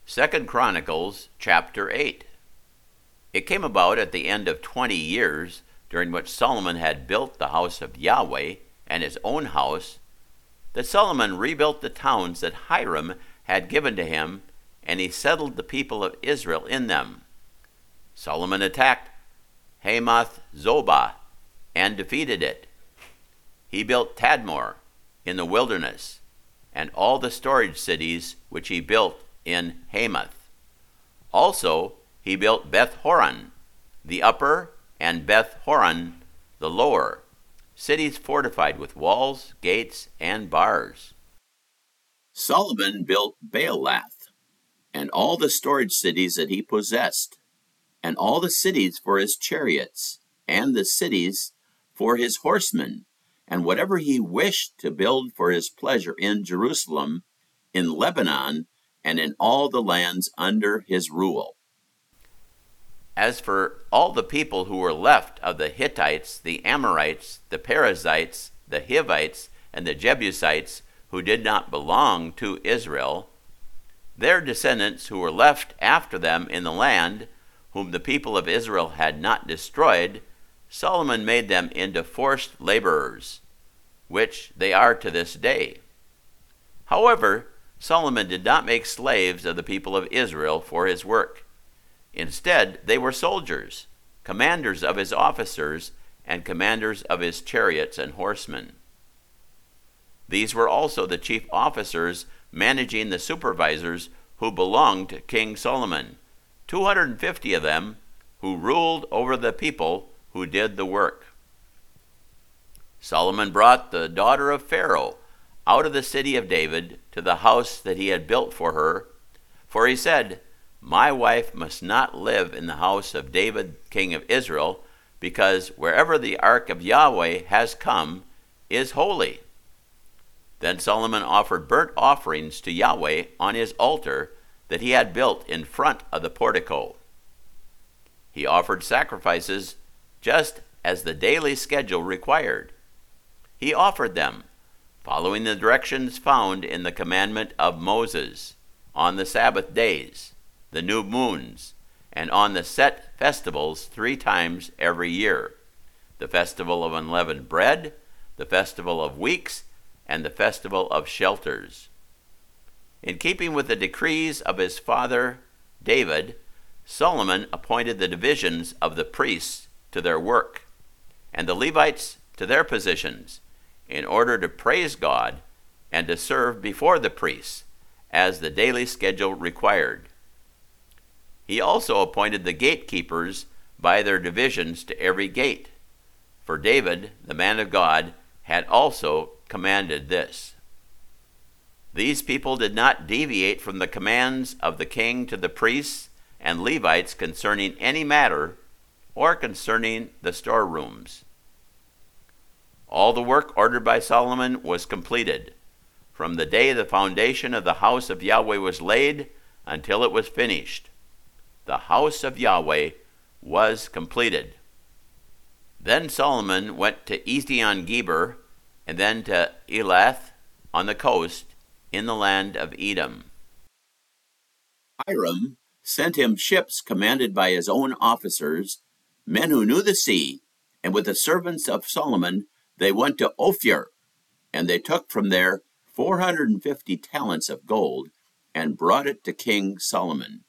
2 Chronicles chapter 8. It came about at the end of 20 years, during which Solomon had built the house of Yahweh and his own house, that Solomon rebuilt the towns that Hiram had given to him, and he settled the people of Israel in them. Solomon attacked Hamath Zobah and defeated it. He built Tadmor in the wilderness, and all the storage cities which he built in Hamath. Also, he built Beth-horon, the upper, and Beth-horon, the lower, cities fortified with walls, gates, and bars. Solomon built Baalath, and all the storage cities that he possessed, and all the cities for his chariots, and the cities for his horsemen, and whatever he wished to build for his pleasure in Jerusalem, in Lebanon, and in all the lands under his rule. As for all the people who were left of the Hittites, the Amorites, the Perizzites, the Hivites, and the Jebusites, who did not belong to Israel, their descendants who were left after them in the land, whom the people of Israel had not destroyed, Solomon made them into forced laborers, which they are to this day. However, Solomon did not make slaves of the people of Israel for his work. Instead, they were soldiers, commanders of his officers, and commanders of his chariots and horsemen. These were also the chief officers managing the supervisors who belonged to King Solomon, 250 of them, who ruled over the people who did the work. Solomon brought the daughter of Pharaoh out of the city of David to the house that he had built for her, for he said, "My wife must not live in the house of David, king of Israel, because wherever the ark of Yahweh has come is holy." Then Solomon offered burnt offerings to Yahweh on his altar that he had built in front of the portico. He offered sacrifices just as the daily schedule required. He offered them, following the directions found in the commandment of Moses, on the Sabbath days, the new moons, and on the set festivals 3 times every year: the festival of unleavened bread, the festival of weeks, and the festival of shelters. In keeping with the decrees of his father David, Solomon appointed the divisions of the priests to their work, and the Levites to their positions, in order to praise God and to serve before the priests, as the daily schedule required. He also appointed the gatekeepers by their divisions to every gate, for David, the man of God, had also commanded this. These people did not deviate from the commands of the king to the priests and Levites concerning any matter or concerning the storerooms. All the work ordered by Solomon was completed, from the day the foundation of the house of Yahweh was laid until it was finished. The house of Yahweh was completed. Then Solomon went to Ezion-Geber, and then to Elath on the coast in the land of Edom. Hiram sent him ships commanded by his own officers, men who knew the sea, and with the servants of Solomon they went to Ophir, and they took from there 450 talents of gold, and brought it to King Solomon.